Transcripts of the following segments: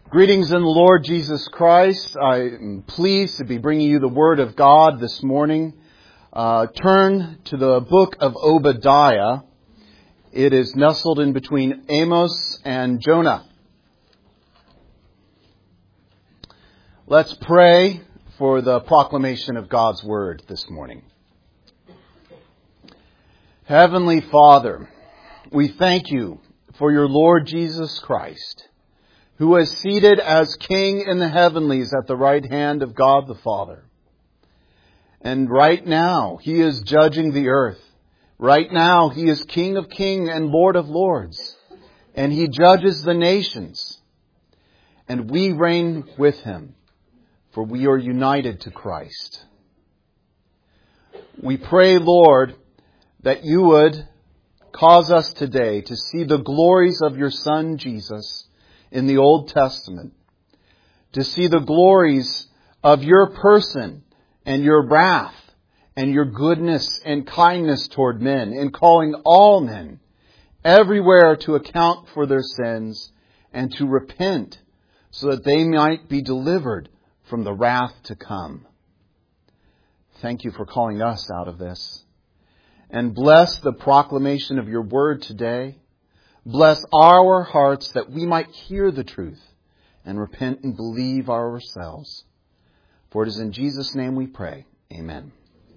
Greetings in the Lord Jesus Christ. I am pleased to be bringing you the Word of God this morning. Turn to the book of Obadiah. It is nestled in between Amos and Jonah. Let's pray for the proclamation of God's Word this morning. Heavenly Father, we thank you for your Lord Jesus Christ, who is seated as King in the heavenlies at the right hand of God the Father. And right now, He is judging the earth. Right now, He is King of kings and Lord of lords. And He judges the nations. And we reign with Him, for we are united to Christ. We pray, Lord, that you would cause us today to see the glories of your Son, Jesus, in the Old Testament, to see the glories of your person and your wrath and your goodness and kindness toward men, in calling all men everywhere to account for their sins and to repent so that they might be delivered from the wrath to come. Thank you for calling us out of this. And bless the proclamation of your word today. Bless our hearts that we might hear the truth and repent and believe ourselves. For it is in Jesus' name we pray. Amen.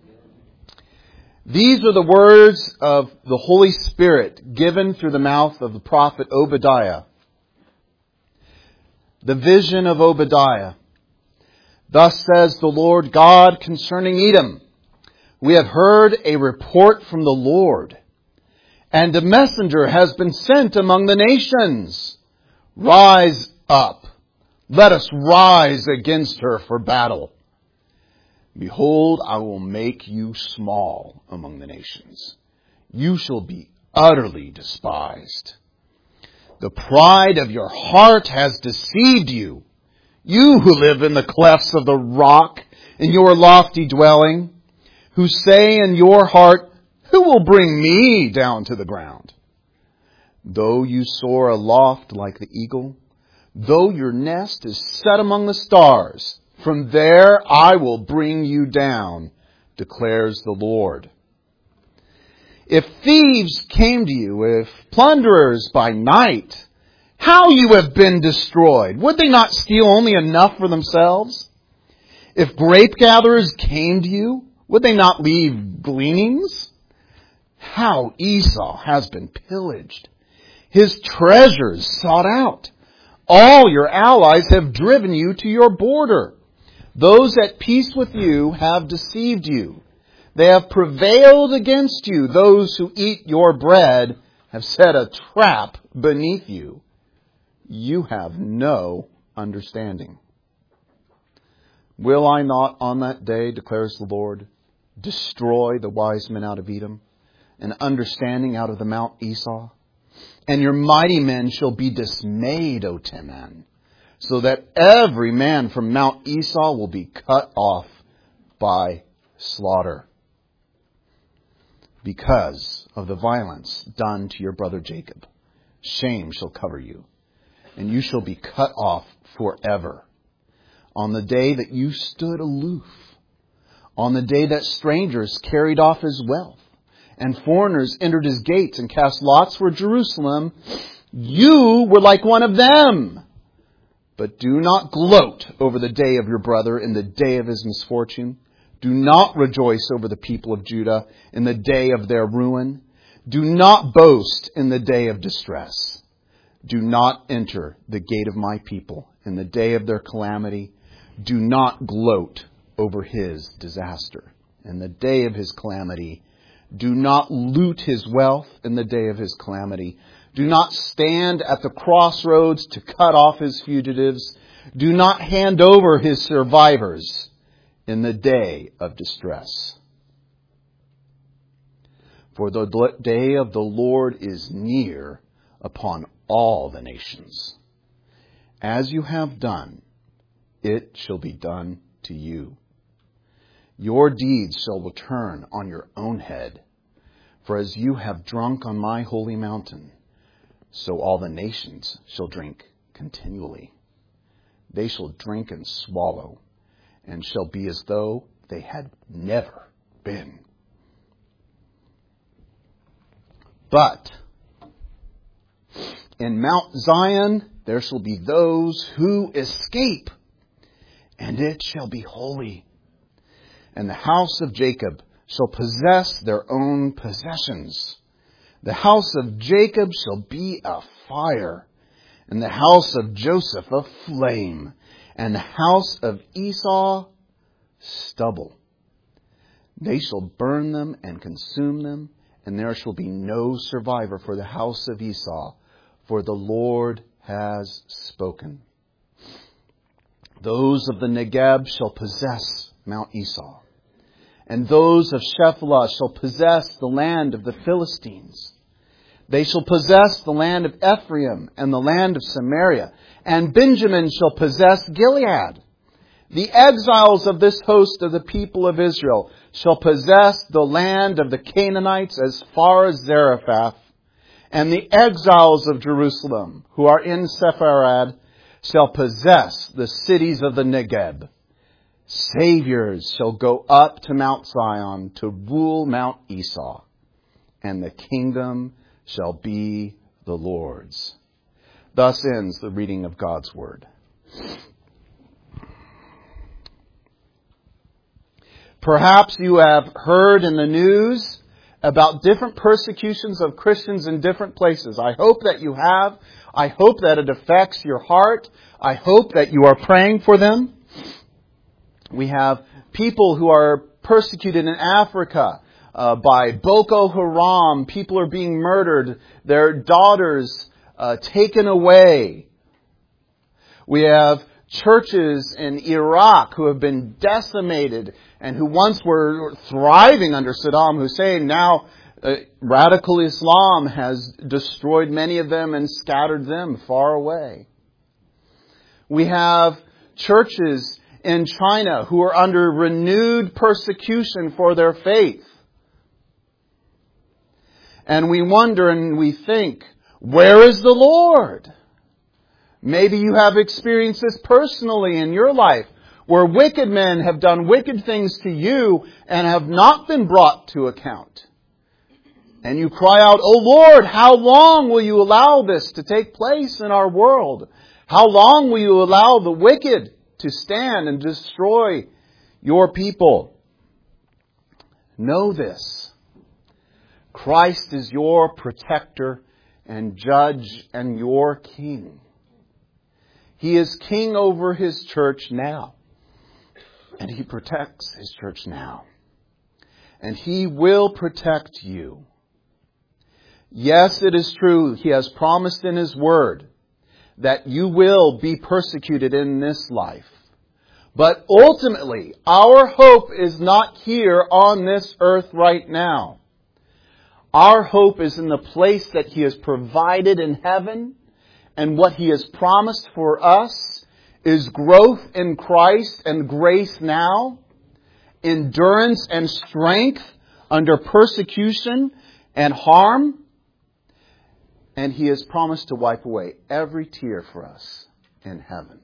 These are the words of the Holy Spirit given through the mouth of the prophet Obadiah. The vision of Obadiah. Thus says the Lord God concerning Edom. We have heard a report from the Lord. And a messenger has been sent among the nations. Rise up. Let us rise against her for battle. Behold, I will make you small among the nations. You shall be utterly despised. The pride of your heart has deceived you. You who live in the clefts of the rock in your lofty dwelling, who say in your heart, who will bring me down to the ground? Though you soar aloft like the eagle, though your nest is set among the stars, from there I will bring you down, declares the Lord. If thieves came to you, if plunderers by night, how you have been destroyed! Would they not steal only enough for themselves? If grape gatherers came to you, would they not leave gleanings? How Esau has been pillaged, his treasures sought out. All your allies have driven you to your border. Those at peace with you have deceived you. They have prevailed against you. Those who eat your bread have set a trap beneath you. You have no understanding. Will I not on that day, declares the Lord, destroy the wise men out of Edom, and understanding out of the Mount Esau? And your mighty men shall be dismayed, O Teman, so that every man from Mount Esau will be cut off by slaughter, because of the violence done to your brother Jacob. Shame shall cover you, and you shall be cut off forever. On the day that you stood aloof, on the day that strangers carried off his wealth, and foreigners entered his gates and cast lots for Jerusalem, you were like one of them. But do not gloat over the day of your brother in the day of his misfortune. Do not rejoice over the people of Judah in the day of their ruin. Do not boast in the day of distress. Do not enter the gate of my people in the day of their calamity. Do not gloat over his disaster in the day of his calamity. Do not loot his wealth in the day of his calamity. Do not stand at the crossroads to cut off his fugitives. Do not hand over his survivors in the day of distress. For the day of the Lord is near upon all the nations. As you have done, it shall be done to you. Your deeds shall return on your own head. For as you have drunk on my holy mountain, so all the nations shall drink continually. they shall drink and swallow, and shall be as though they had never been. But in Mount Zion there shall be those who escape, and it shall be holy. And the house of Jacob shall possess their own possessions. The house of Jacob shall be a fire, and the house of Joseph a flame, and the house of Esau stubble. They shall burn them and consume them, and there shall be no survivor for the house of Esau, for the Lord has spoken. Those of the Negeb shall possess Mount Esau, and those of Shephelah shall possess the land of the Philistines. They shall possess the land of Ephraim and the land of Samaria, and Benjamin shall possess Gilead. The exiles of this host of the people of Israel shall possess the land of the Canaanites as far as Zarephath, and the exiles of Jerusalem, who are in Sepharad, shall possess the cities of the Negeb. Saviors shall go up to Mount Zion to rule Mount Esau, and the kingdom shall be the Lord's. Thus ends the reading of God's Word. Perhaps you have heard in the news about different persecutions of Christians in different places. I hope that you have. I hope that it affects your heart. I hope that you are praying for them. We have people who are persecuted in Africa by Boko Haram. People are being murdered. Their daughters taken away. We have churches in Iraq who have been decimated and who once were thriving under Saddam Hussein. Now radical Islam has destroyed many of them and scattered them far away. We have churches in China who are under renewed persecution for their faith. And we wonder and we think, where is the Lord? Maybe you have experienced this personally in your life, where wicked men have done wicked things to you and have not been brought to account. And you cry out, "Oh Lord, how long will you allow this to take place in our world? How long will you allow the wicked to stand and destroy your people?" Know this: Christ is your protector and judge and your king. He is king over His church now. And He protects His church now. And He will protect you. Yes, it is true. He has promised in His Word that you will be persecuted in this life. But ultimately, our hope is not here on this earth right now. Our hope is in the place that He has provided in heaven. And what He has promised for us is growth in Christ and grace now, endurance and strength under persecution and harm. And He has promised to wipe away every tear for us in heaven.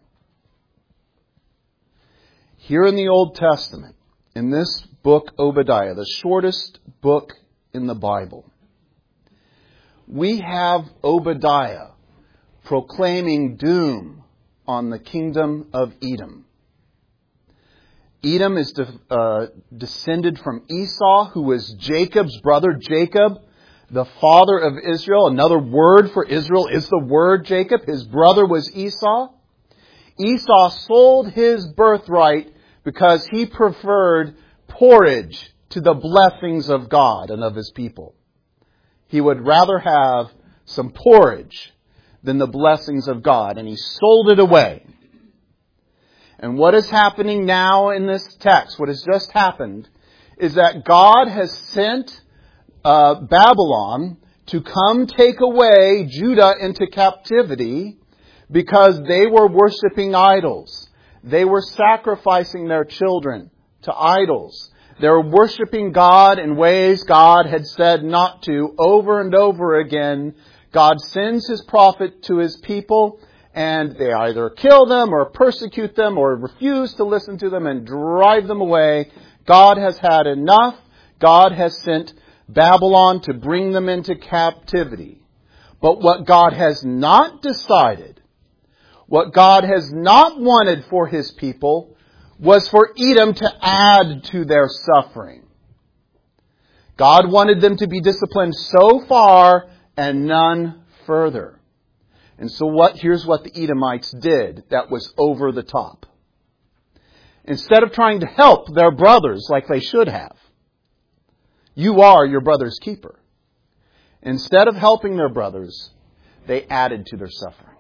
Here in the Old Testament, in this book Obadiah, the shortest book in the Bible, we have Obadiah proclaiming doom on the kingdom of Edom. Edom is descended from Esau, who was Jacob's brother. Jacob, the father of Israel. Another word for Israel is the word Jacob. His brother was Esau. Esau sold his birthright because he preferred porridge to the blessings of God and of His people. He would rather have some porridge than the blessings of God, and he sold it away. And what is happening now in this text, what has just happened, is that God has sent Babylon to come take away Judah into captivity because they were worshiping idols. They were sacrificing their children to idols. They were worshiping God in ways God had said not to over and over again. God sends His prophet to His people, and they either kill them or persecute them or refuse to listen to them and drive them away. God has had enough. God has sent Babylon to bring them into captivity. But what God has not decided, what God has not wanted for His people, was for Edom to add to their suffering. God wanted them to be disciplined so far and none further. And so here's what the Edomites did that was over the top. Instead of trying to help their brothers like they should have, you are your brother's keeper. Instead of helping their brothers, they added to their suffering.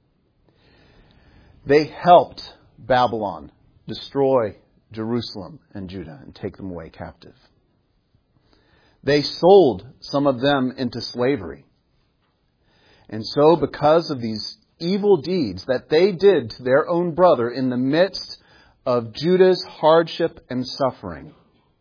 They helped Babylon destroy Jerusalem and Judah and take them away captive. They sold some of them into slavery. And so because of these evil deeds that they did to their own brother in the midst of Judah's hardship and suffering,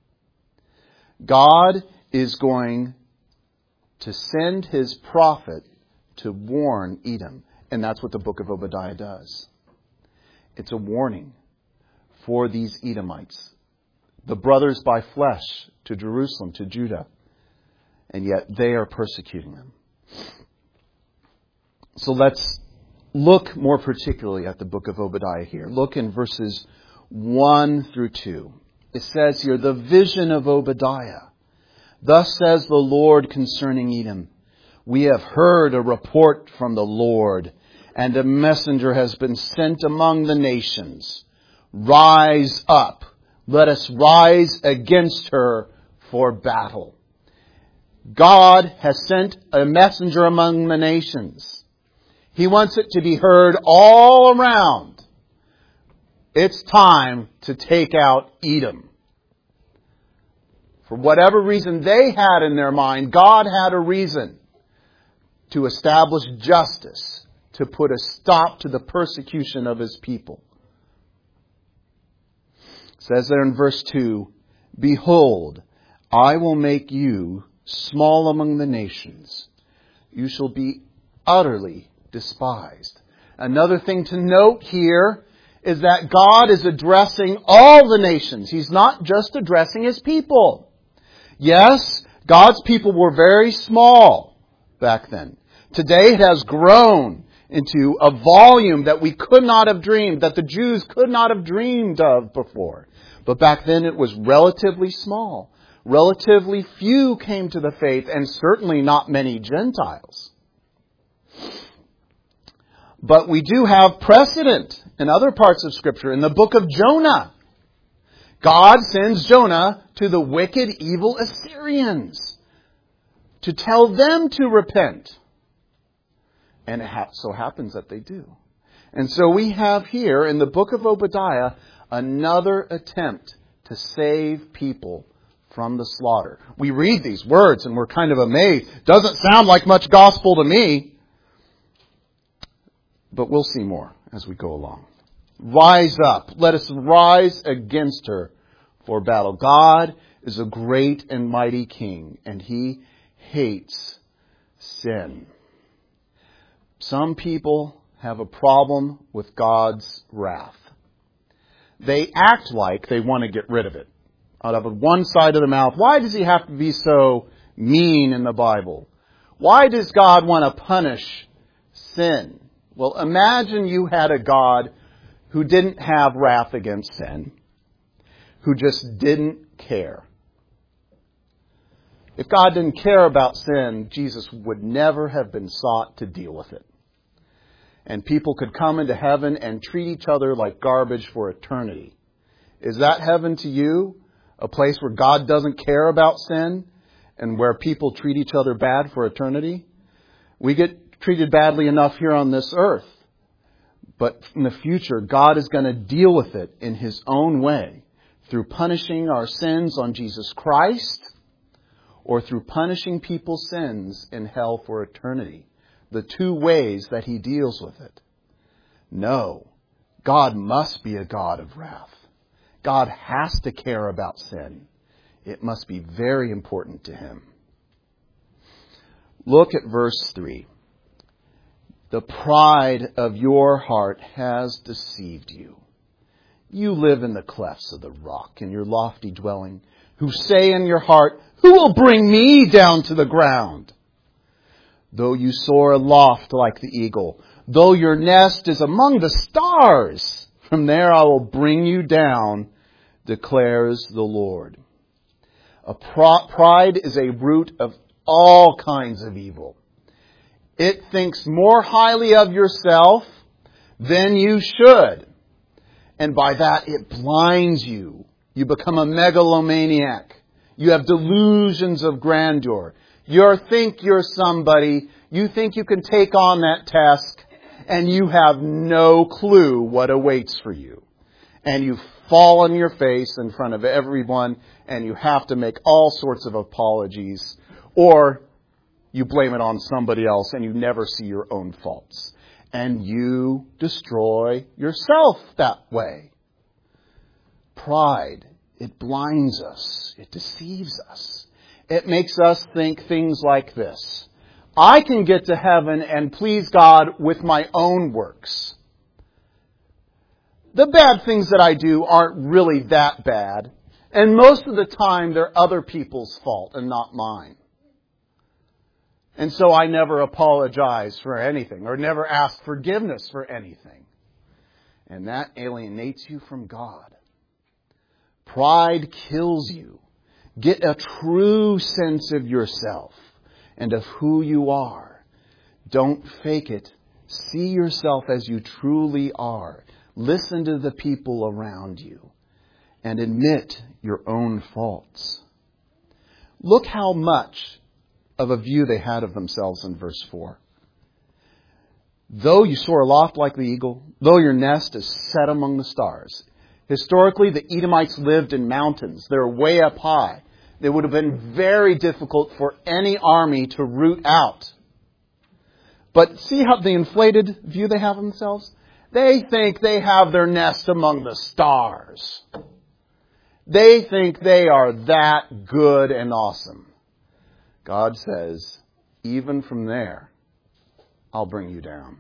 God is going to send His prophet to warn Edom. And that's what the book of Obadiah does. It's a warning for these Edomites, the brothers by flesh to Jerusalem, to Judah. And yet they are persecuting them. So let's look more particularly at the book of Obadiah here. Look in verses 1 through 2. It says here, the vision of Obadiah. Thus says the Lord concerning Edom. We have heard a report from the Lord, and a messenger has been sent among the nations. Rise up. Let us rise against her for battle. God has sent a messenger among the nations. He wants it to be heard all around. It's time to take out Edom. For whatever reason they had in their mind, God had a reason to establish justice, to put a stop to the persecution of His people. It says there in verse 2, behold, I will make you small among the nations. You shall be utterly despised. Another thing to note here is that God is addressing all the nations. He's not just addressing His people. Yes, God's people were very small back then. Today it has grown into a volume that we could not have dreamed, that the Jews could not have dreamed of before. But back then it was relatively small. Relatively few came to the faith, and certainly not many Gentiles. But we do have precedent in other parts of Scripture. In the book of Jonah, God sends Jonah to the wicked, evil Assyrians to tell them to repent. And it so happens that they do. And so we have here in the book of Obadiah another attempt to save people from the slaughter. We read these words and we're kind of amazed. Doesn't sound like much gospel to me. But we'll see more as we go along. Rise up. Let us rise against her for battle. God is a great and mighty King, and He hates sin. Some people have a problem with God's wrath. They act like they want to get rid of it. Out of one side of the mouth, why does He have to be so mean in the Bible? Why does God want to punish sin? Well, imagine you had a God who didn't have wrath against sin, who just didn't care. If God didn't care about sin, Jesus would never have been sought to deal with it. And people could come into heaven and treat each other like garbage for eternity. Is that heaven to you? A place where God doesn't care about sin and where people treat each other bad for eternity? We get treated badly enough here on this earth. But in the future, God is going to deal with it in His own way, through punishing our sins on Jesus Christ or through punishing people's sins in hell for eternity. The two ways that He deals with it. No, God must be a God of wrath. God has to care about sin. It must be very important to Him. Look at verse 3. The pride of your heart has deceived you. You live in the clefts of the rock in your lofty dwelling, who say in your heart, who will bring me down to the ground? Though you soar aloft like the eagle, though your nest is among the stars, from there I will bring you down, declares the Lord. Pride is a root of all kinds of evil. It thinks more highly of yourself than you should. And by that, it blinds you. You become a megalomaniac. You have delusions of grandeur. You think you're somebody. You think you can take on that task. And you have no clue what awaits for you. And you fall on your face in front of everyone. And you have to make all sorts of apologies. Or you blame it on somebody else and you never see your own faults. And you destroy yourself that way. Pride, it blinds us. It deceives us. It makes us think things like this. I can get to heaven and please God with my own works. The bad things that I do aren't really that bad. And most of the time they're other people's fault and not mine. And so I never apologize for anything or never ask forgiveness for anything. And that alienates you from God. Pride kills you. Get a true sense of yourself and of who you are. Don't fake it. See yourself as you truly are. Listen to the people around you and admit your own faults. Look how much of a view they had of themselves in verse 4. Though you soar aloft like the eagle, though your nest is set among the stars. Historically, the Edomites lived in mountains. They're way up high. They would have been very difficult for any army to root out. But see how the inflated view they have of themselves? They think they have their nest among the stars. They think they are that good and awesome. God says, even from there, I'll bring you down.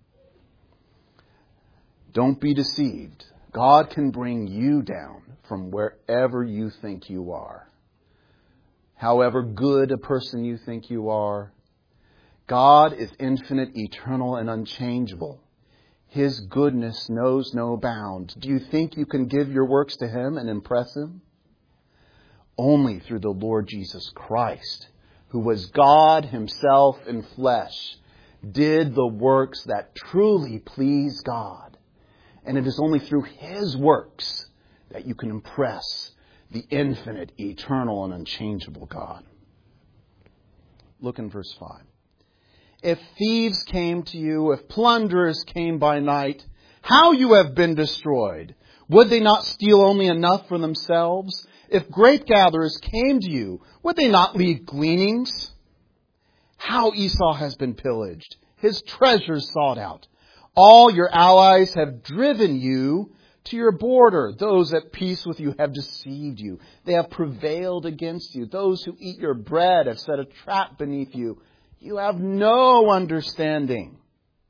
Don't be deceived. God can bring you down from wherever you think you are. However good a person you think you are, God is infinite, eternal, and unchangeable. His goodness knows no bounds. Do you think you can give your works to Him and impress Him? Only through the Lord Jesus Christ, who was God Himself in flesh, did the works that truly please God. And it is only through His works that you can impress the infinite, eternal, and unchangeable God. Look in verse 5. If thieves came to you, if plunderers came by night, how you have been destroyed! Would they not steal only enough for themselves? If grape gatherers came to you, would they not leave gleanings? How Esau has been pillaged, his treasures sought out. All your allies have driven you to your border. Those at peace with you have deceived you. They have prevailed against you. Those who eat your bread have set a trap beneath you. You have no understanding.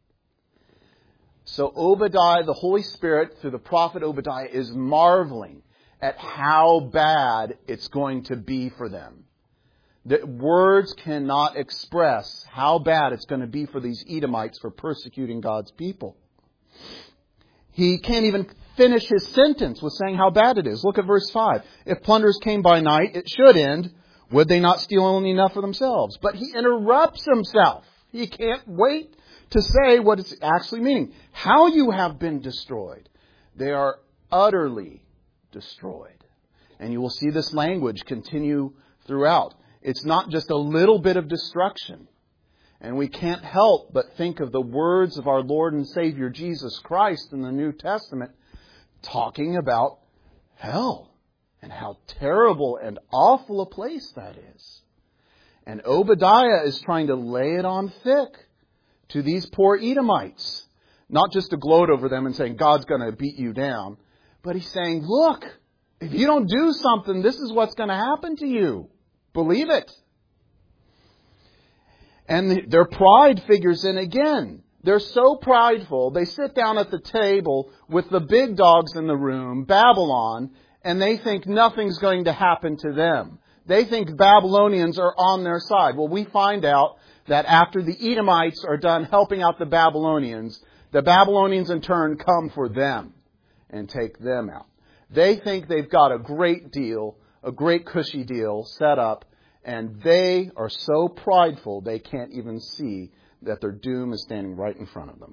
So Obadiah, the Holy Spirit, through the prophet Obadiah, is marveling at how bad it's going to be for them. That words cannot express how bad it's going to be for these Edomites for persecuting God's people. He can't even finish his sentence with saying how bad it is. Look at verse 5. If plunderers came by night, it should end. Would they not steal only enough for themselves? But he interrupts himself. He can't wait to say what it's actually meaning. How you have been destroyed. They are utterly destroyed. And you will see this language continue throughout. It's not just a little bit of destruction. And we can't help but think of the words of our Lord and Savior Jesus Christ in the New Testament talking about hell and how terrible and awful a place that is. And Obadiah is trying to lay it on thick to these poor Edomites. Not just to gloat over them and saying, God's going to beat you down. But he's saying, look, if you don't do something, this is what's going to happen to you. Believe it. And their pride figures in again. They're so prideful, they sit down at the table with the big dogs in the room, Babylon, and they think nothing's going to happen to them. They think Babylonians are on their side. Well, we find out that after the Edomites are done helping out the Babylonians in turn come for them and take them out. They think they've got a great deal, a great cushy deal set up, and they are so prideful they can't even see that their doom is standing right in front of them.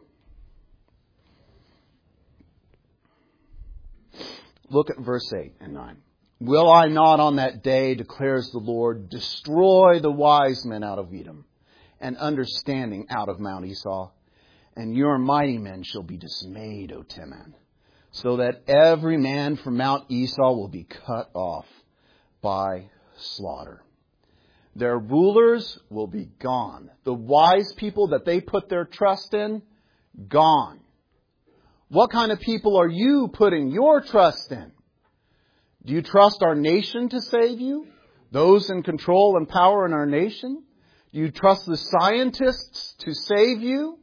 Look at verse 8 and 9. Will I not on that day, declares the Lord, destroy the wise men out of Edom, and understanding out of Mount Esau? And your mighty men shall be dismayed, O Teman, so that every man from Mount Esau will be cut off by slaughter. Their rulers will be gone. The wise people that they put their trust in, gone. What kind of people are you putting your trust in? Do you trust our nation to save you? Those in control and power in our nation? Do you trust the scientists to save you?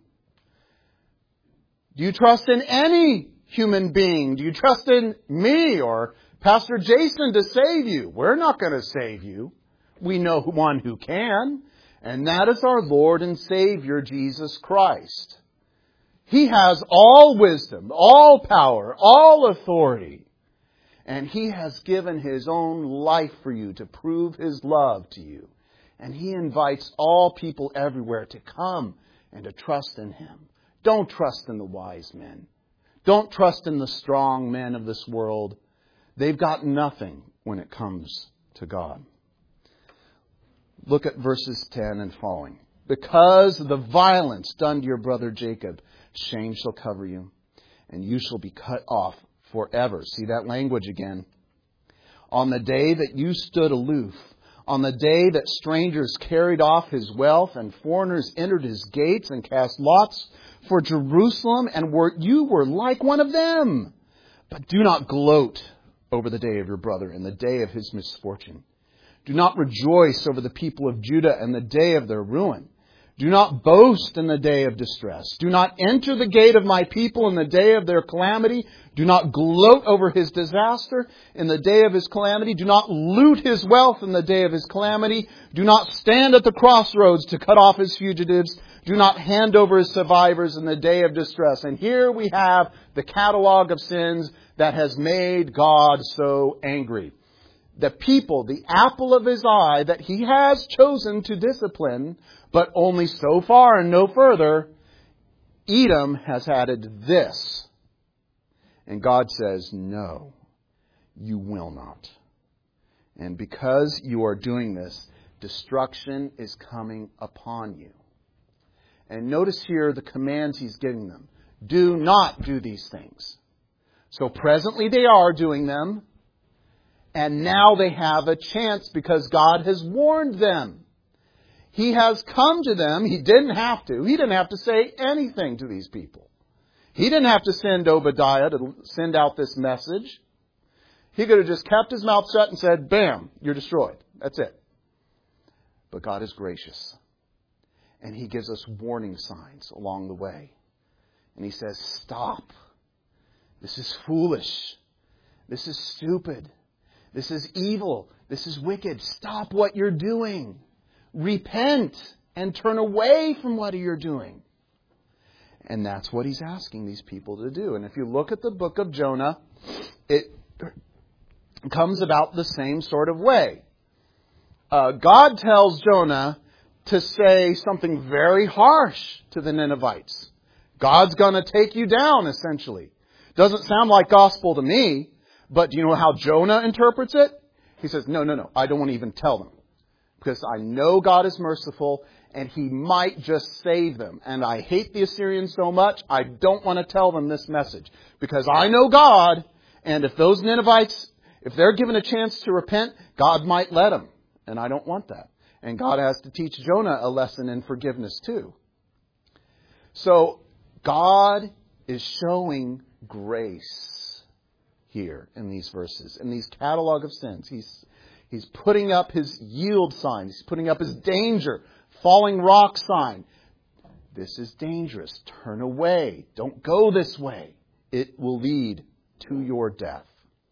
Do you trust in any human being? Do you trust in me or Pastor Jason to save you? We're not going to save you. We know one who can, and that is our Lord and Savior, Jesus Christ. He has all wisdom, all power, all authority, and He has given His own life for you to prove His love to you. And He invites all people everywhere to come and to trust in Him. Don't trust in the wise men. Don't trust in the strong men of this world. They've got nothing when it comes to God. Look at verses 10 and following. Because of the violence done to your brother Jacob, shame shall cover you, and you shall be cut off forever. See that language again. On the day that you stood aloof, on the day that strangers carried off his wealth and foreigners entered his gates and cast lots for Jerusalem, and you were like one of them. But do not gloat over the day of your brother and the day of his misfortune. Do not rejoice over the people of Judah and the day of their ruin. Do not boast in the day of distress. Do not enter the gate of my people in the day of their calamity. Do not gloat over his disaster in the day of his calamity. Do not loot his wealth in the day of his calamity. Do not stand at the crossroads to cut off his fugitives. Do not hand over his survivors in the day of distress. And here we have the catalog of sins that has made God so angry. The people, the apple of His eye that He has chosen to discipline, but only so far and no further, Edom has added this. And God says, no, you will not. And because you are doing this, destruction is coming upon you. And notice here the commands He's giving them. Do not do these things. So presently they are doing them. And now they have a chance because God has warned them. He has come to them. He didn't have to. He didn't have to say anything to these people. He didn't have to send Obadiah to send out this message. He could have just kept his mouth shut and said, bam, you're destroyed. That's it. But God is gracious. And He gives us warning signs along the way. And He says, stop. This is foolish. This is stupid. This is evil. This is wicked. Stop what you're doing. Repent and turn away from what you're doing. And that's what He's asking these people to do. And if you look at the book of Jonah, it comes about the same sort of way. God tells Jonah to say something very harsh to the Ninevites. God's going to take you down, essentially. Doesn't sound like gospel to me. But do you know how Jonah interprets it? He says, no, I don't want to even tell them. Because I know God is merciful and He might just save them. And I hate the Assyrians so much, I don't want to tell them this message. Because I know God, and if those Ninevites, if they're given a chance to repent, God might let them. And I don't want that. And God has to teach Jonah a lesson in forgiveness too. So God is showing grace here in these verses, in these catalog of sins. He's putting up His yield sign. He's putting up His danger, falling rock sign. This is dangerous. Turn away. Don't go this way. It will lead to your death.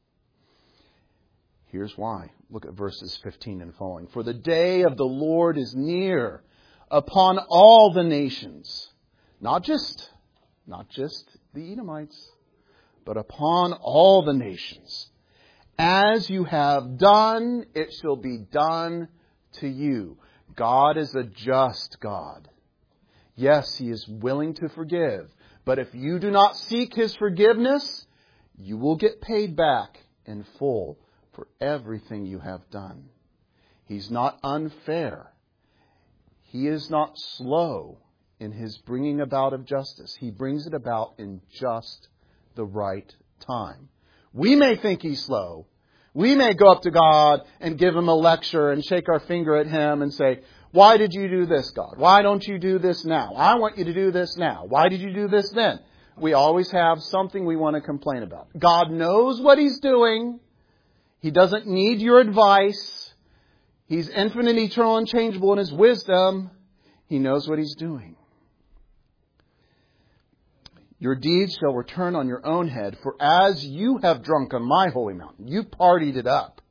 Here's why. Look at verses 15 and following. For the day of the Lord is near upon all the nations. Not just the Edomites, but upon all the nations. As you have done, it shall be done to you. God is a just God. Yes, He is willing to forgive. But if you do not seek His forgiveness, you will get paid back in full for everything you have done. He's not unfair. He is not slow in His bringing about of justice. He brings it about in just the right time. We may think He's slow. We may go up to God and give Him a lecture and shake our finger at Him and say, why did you do this, God? Why don't you do this now? I want you to do this now. Why did you do this then? We always have something we want to complain about. God knows what He's doing. He doesn't need your advice. He's infinite, eternal, and changeable in His wisdom. He knows what He's doing. Your deeds shall return on your own head, for as you have drunk on my holy mountain, you partied it up.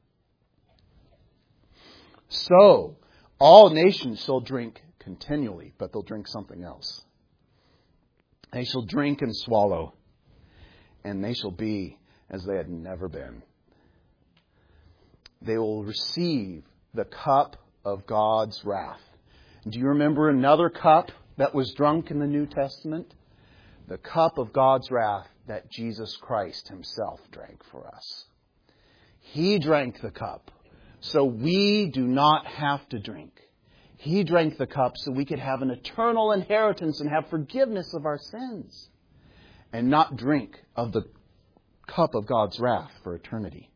So, all nations shall drink continually, but they'll drink something else. They shall drink and swallow, and they shall be as they had never been. They will receive the cup of God's wrath. Do you remember another cup that was drunk in the New Testament? The cup of God's wrath that Jesus Christ Himself drank for us. He drank the cup, so we do not have to drink. He drank the cup so we could have an eternal inheritance and have forgiveness of our sins, and not drink of the cup of God's wrath for eternity.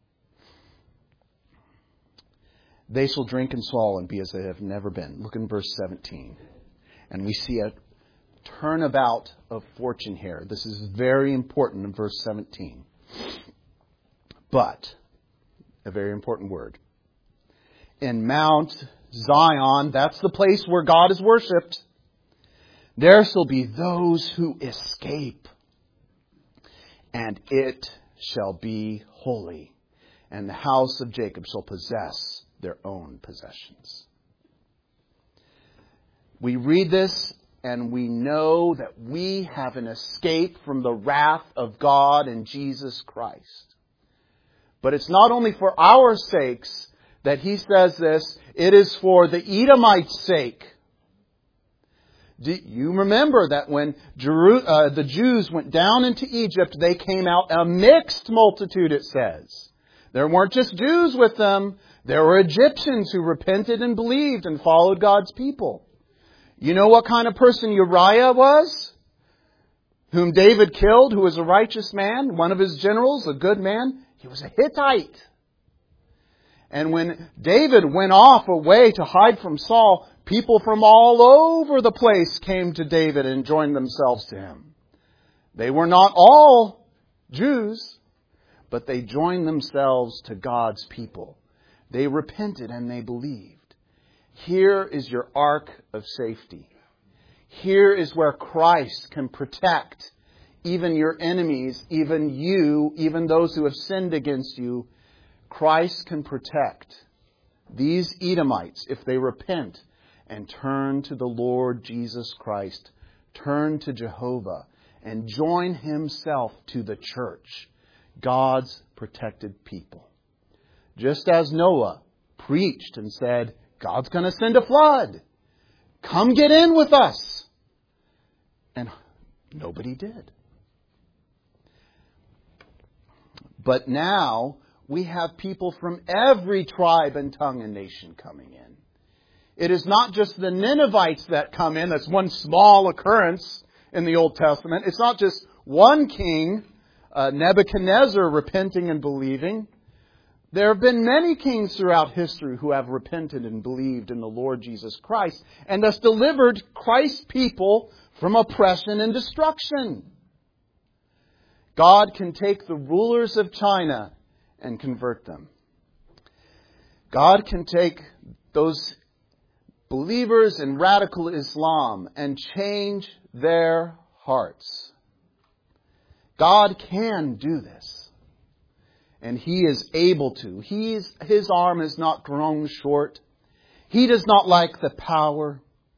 They shall drink and swallow and be as they have never been. Look in verse 17. And we see a turnabout of fortune here. This is very important in verse 17. But, a very important word. In Mount Zion, that's the place where God is worshipped, there shall be those who escape, and it shall be holy, and the house of Jacob shall possess their own possessions. We read this and we know that we have an escape from the wrath of God in Jesus Christ. But it's not only for our sakes that He says this, it is for the Edomites' sake. Do you remember that when the Jews went down into Egypt, they came out a mixed multitude, it says. There weren't just Jews with them. There were Egyptians who repented and believed and followed God's people. You know what kind of person Uriah was? Whom David killed, who was a righteous man, one of his generals, a good man. He was a Hittite. And when David went off away to hide from Saul, people from all over the place came to David and joined themselves to him. They were not all Jews, but they joined themselves to God's people. They repented and they believed. Here is your ark of safety. Here is where Christ can protect even your enemies, even you, even those who have sinned against you. Christ can protect these Edomites if they repent and turn to the Lord Jesus Christ, turn to Jehovah, and join Himself to the church, God's protected people. Just as Noah preached and said, God's going to send a flood. Come get in with us. And nobody did. But now we have people from every tribe and tongue and nation coming in. It is not just the Ninevites that come in. That's one small occurrence in the Old Testament. It's not just one king, Nebuchadnezzar, repenting and believing. There have been many kings throughout history who have repented and believed in the Lord Jesus Christ and thus delivered Christ's people from oppression and destruction. God can take the rulers of China and convert them. God can take those believers in radical Islam and change their hearts. God can do this. And He is able to. His arm is not grown short. He does not lack the power.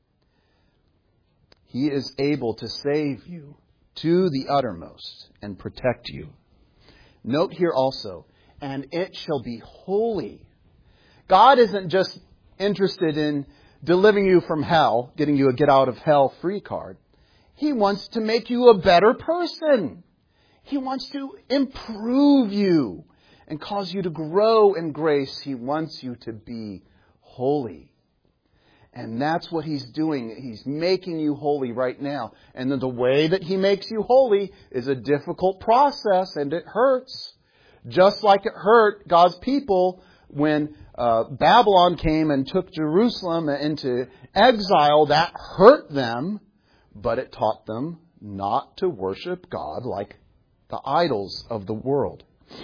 He is able to save you to the uttermost and protect you. Note here also, and it shall be holy. God isn't just interested in delivering you from hell, getting you a get out of hell free card. He wants to make you a better person. He wants to improve you and cause you to grow in grace. He wants you to be holy. And that's what He's doing. He's making you holy right now. And then the way that He makes you holy is a difficult process, and it hurts. Just like it hurt God's people when Babylon came and took Jerusalem into exile. That hurt them, but it taught them not to worship God like the idols of the world.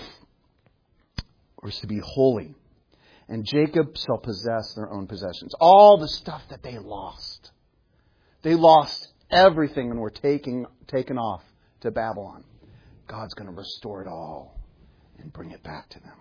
We're to be holy. And Jacob shall possess their own possessions. All the stuff that they lost. They lost everything and were taken off to Babylon. God's going to restore it all and bring it back to them.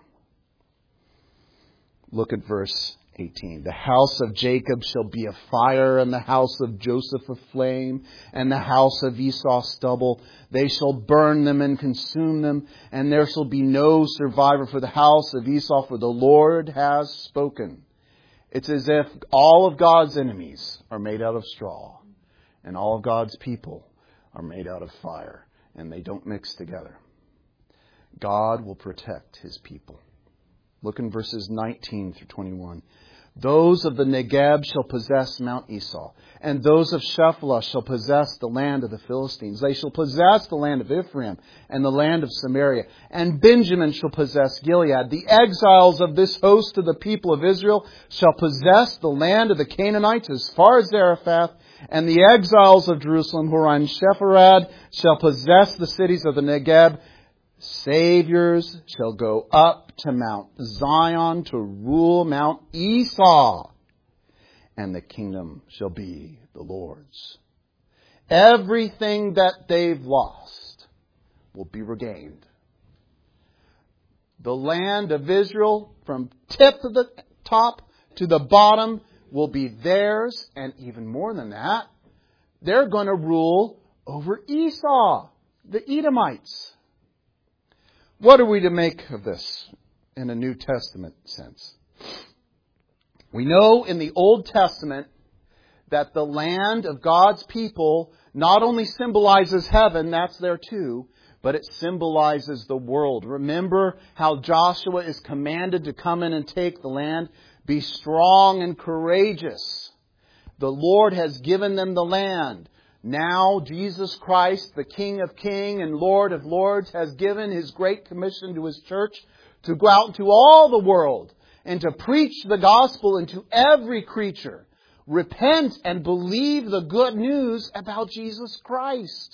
Look at verse 18. The house of Jacob shall be a fire, and the house of Joseph a flame, and the house of Esau stubble. They shall burn them and consume them, and there shall be no survivor for the house of Esau, for the Lord has spoken. It's as if all of God's enemies are made out of straw, and all of God's people are made out of fire, and they don't mix together. God will protect His people. Look in verses 19 through 21. Those of the Negeb shall possess Mount Esau, and those of Shephelah shall possess the land of the Philistines. They shall possess the land of Ephraim and the land of Samaria, and Benjamin shall possess Gilead. The exiles of this host of the people of Israel shall possess the land of the Canaanites as far as Zarephath, and the exiles of Jerusalem who are on Sepharad shall possess the cities of the Negeb. Saviors shall go up to Mount Zion to rule Mount Esau, and the kingdom shall be the Lord's. Everything that they've lost will be regained. The land of Israel, from tip to the top to the bottom, will be theirs, and even more than that, they're going to rule over Esau, the Edomites. What are we to make of this in a New Testament sense? We know in the Old Testament that the land of God's people not only symbolizes heaven, that's there too, but it symbolizes the world. Remember how Joshua is commanded to come in and take the land? Be strong and courageous. The Lord has given them the land. Now, Jesus Christ, the King of Kings and Lord of Lords, has given His great commission to His church to go out into all the world and to preach the gospel into every creature. Repent and believe the good news about Jesus Christ.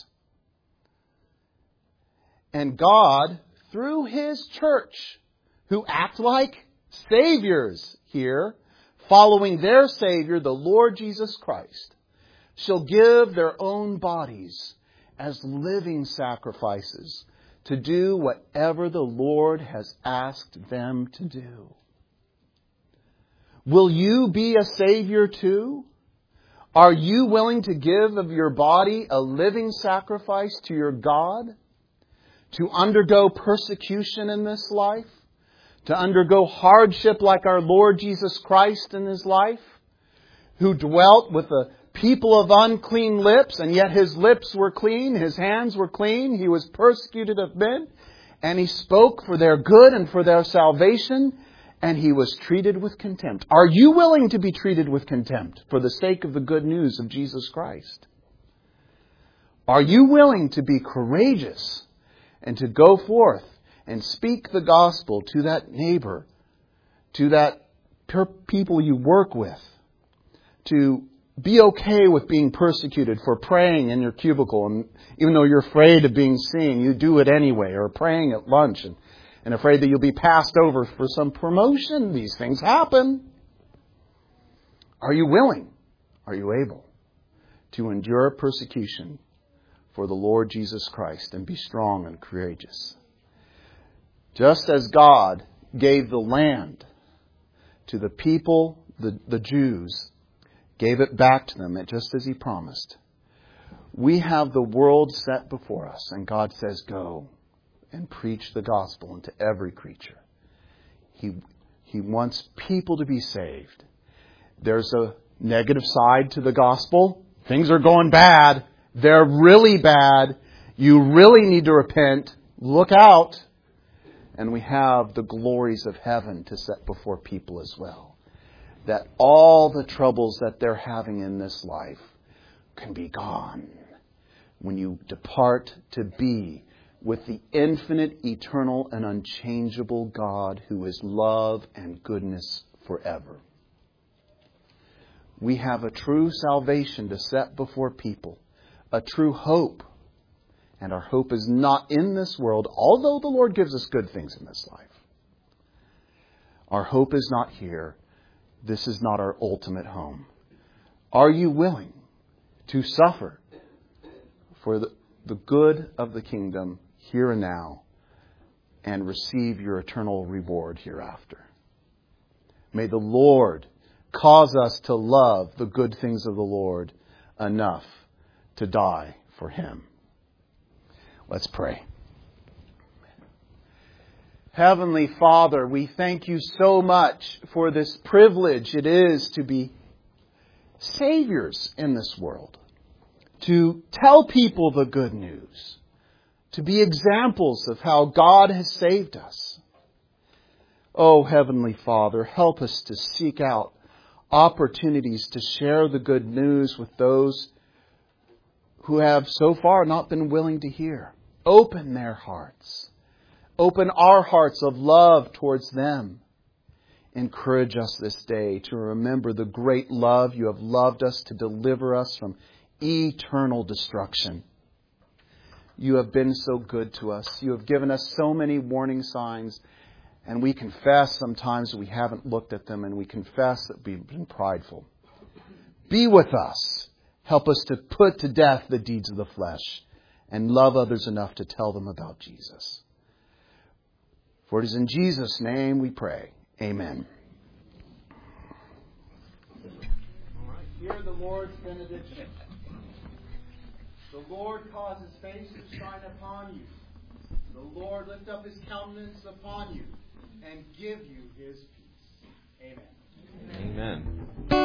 And God, through His church, who act like saviors here, following their Savior, the Lord Jesus Christ, shall give their own bodies as living sacrifices to do whatever the Lord has asked them to do. Will you be a Savior too? Are you willing to give of your body a living sacrifice to your God? To undergo persecution in this life? To undergo hardship like our Lord Jesus Christ in His life? Who dwelt with the people of unclean lips, and yet His lips were clean, His hands were clean, He was persecuted of men, and He spoke for their good and for their salvation, and He was treated with contempt. Are you willing to be treated with contempt for the sake of the good news of Jesus Christ? Are you willing to be courageous and to go forth and speak the gospel to that neighbor, to that people you work with, to be okay with being persecuted for praying in your cubicle, and even though you're afraid of being seen, you do it anyway, or praying at lunch and afraid that you'll be passed over for some promotion. These things happen. Are you willing? Are you able to endure persecution for the Lord Jesus Christ and be strong and courageous? Just as God gave the land to the people, the Jews, gave it back to them just as He promised, we have the world set before us, and God says, go and preach the gospel into every creature. He wants people to be saved. There's a negative side to the gospel. Things are going bad. They're really bad. You really need to repent. Look out. And we have the glories of heaven to set before people as well. That all the troubles that they're having in this life can be gone when you depart to be with the infinite, eternal, and unchangeable God who is love and goodness forever. We have a true salvation to set before people, a true hope. And our hope is not in this world, although the Lord gives us good things in this life. Our hope is not here. This is not our ultimate home. Are you willing to suffer for the good of the kingdom here and now and receive your eternal reward hereafter? May the Lord cause us to love the good things of the Lord enough to die for Him. Let's pray. Heavenly Father, we thank You so much for this privilege it is to be saviors in this world, to tell people the good news, to be examples of how God has saved us. Oh, Heavenly Father, help us to seek out opportunities to share the good news with those who have so far not been willing to hear. Open their hearts. Open our hearts of love towards them. Encourage us this day to remember the great love You have loved us to deliver us from eternal destruction. You have been so good to us. You have given us so many warning signs, and we confess sometimes that we haven't looked at them, and we confess that we've been prideful. Be with us. Help us to put to death the deeds of the flesh and love others enough to tell them about Jesus. For it is in Jesus' name we pray. Amen. All right, hear the Lord's benediction. The Lord cause His face to shine upon you. The Lord lift up His countenance upon you and give you His peace. Amen. Amen.